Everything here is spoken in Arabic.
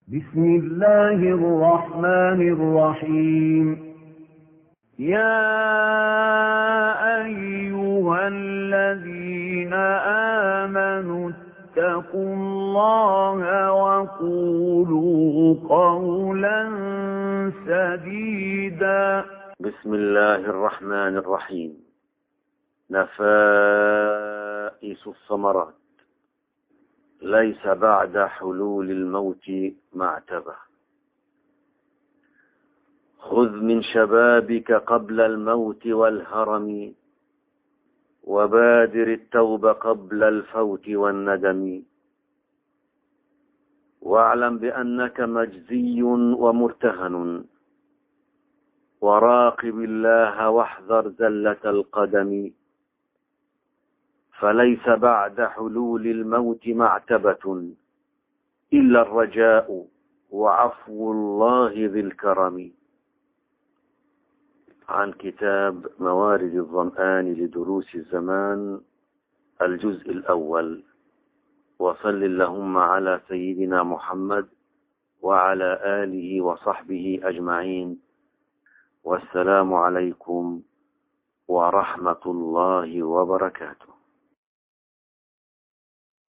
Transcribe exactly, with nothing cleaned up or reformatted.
بسم الله الرحمن الرحيم. يا أيها الذين آمنوا اتقوا الله وقولوا قولا سديدا. بسم الله الرحمن الرحيم. نفائس الثمرات. ليس بعد حلول الموت معتبة. خذ من شبابك قبل الموت والهرم، وبادر التوبة قبل الفوت والندم، واعلم بأنك مجزي ومرتهن، وراقب الله واحذر زلة القدم. فليس بعد حلول الموت معتبة إلا الرجاء وعفو الله ذي الكرم. عن كتاب موارد الظمآن لدروس الزمان، الجزء الأول. وصل اللهم على سيدنا محمد وعلى آله وصحبه أجمعين، والسلام عليكم ورحمة الله وبركاته.